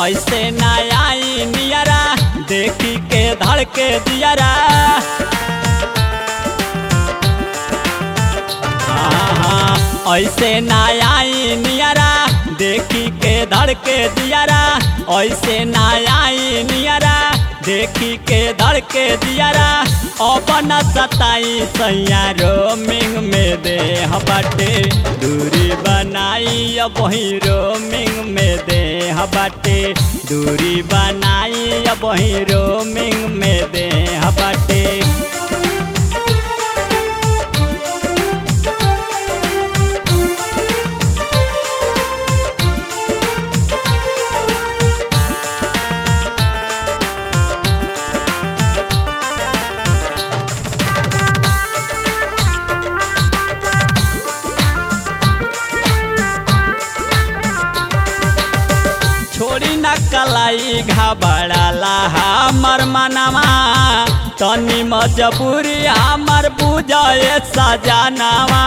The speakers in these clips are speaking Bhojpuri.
ऐसे ना आई नियरा देखी के धड़के दियरा। ऐसे ना आई नियरा देखी के धड़के दियरा। ऐसे ना आई नियरा देखी के धड़के दियरा। अपन सताई सैया रोमिंग में दे बाटे दूरी बनाई अब वही रोमिंग में दे बाटे दूरी बनाई अब वही रोमिंग में दे बाटे। छोड़ी न कलाई घबड़ाला हमर मनवा तनी मजबूरी हमर बुझे सजनवा।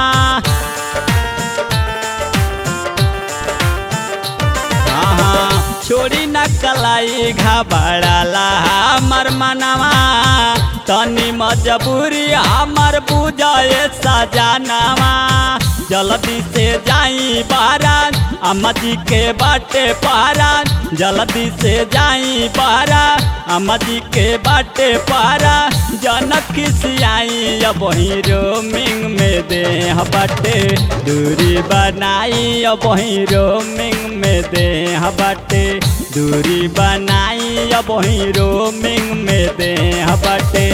छोड़ी न कलाई घबड़ाला हमर मनवा तनी मजबूरी हमर बुझे सजनवा। जल्दी से जाई बारात अम्मा जी के बाटे पारा। जल्दी से जाई बारा अम्मा जी के बाटे पारा। जनक खिसियाई अब वही रोमिंग में दे बाटे दूरी बनाई अब वही रोमिंग में दे बाटे दूरी बनाई अब वही रोमिंग में दे बाटे।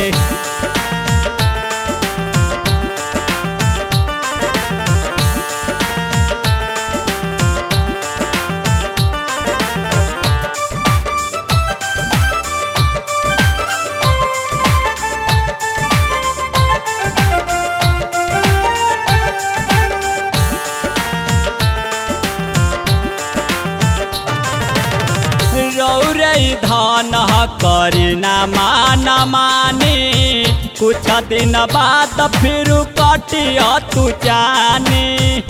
रौरई धन करी ना मान मानी कुछ दिन बाद फिर कटी तू जानी।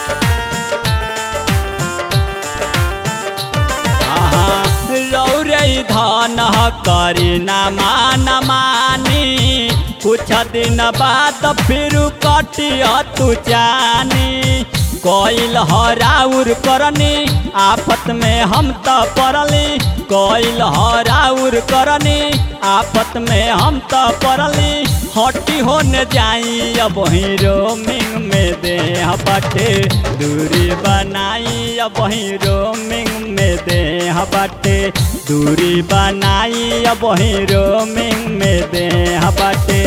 रौरई धन करी ना मान मानी कुछ दिन बाद फिर कटी तू जानी। कोइल हराउर करनी आफत में हम तो पड़ली। कोइल हराउर करनी आफत में हम तो पड़ली। हटी होने जाई अब वही रोमिंग में दे बाटे दूरी बनाई अब वही रोमिंग में दे बाटे दूरी बनाई अब वही रोमिंग में दे बाटे।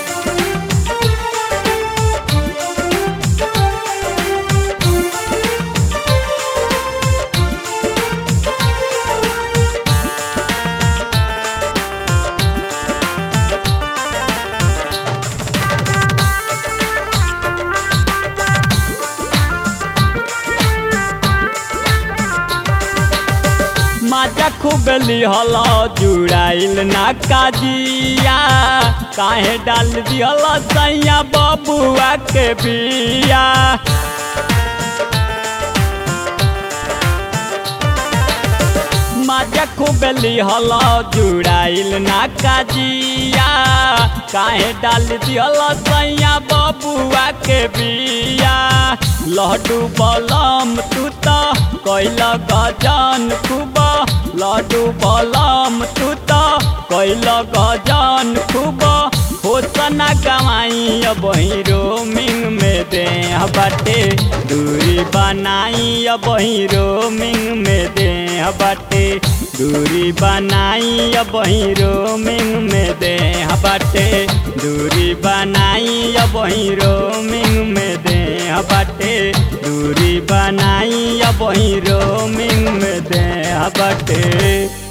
मजा खूब लिहल जुड़ाइल ना काजिया काहे डाल दिहल सैया बबुआ के बिया। मजा खूब लिहल जुड़ाइल ना काजिया काहे डाल दिहल सैया बबुआ के बिया। लड्डू बलम तू तो कैल गजन खूब लड्डू बलम तू तो कैल गजन खूब होसना गवाई अब वही रोमिंग में दे बाटे दूरी बनाई अब वही रोमिंग में दे बाटे दूरी बनाई अब वही रोमिंग में दे बाटे दूरी बनाई अब वही रोमिंग में दे बाटे दूरी बनाई अब वही रोमिंग में दे बाटे।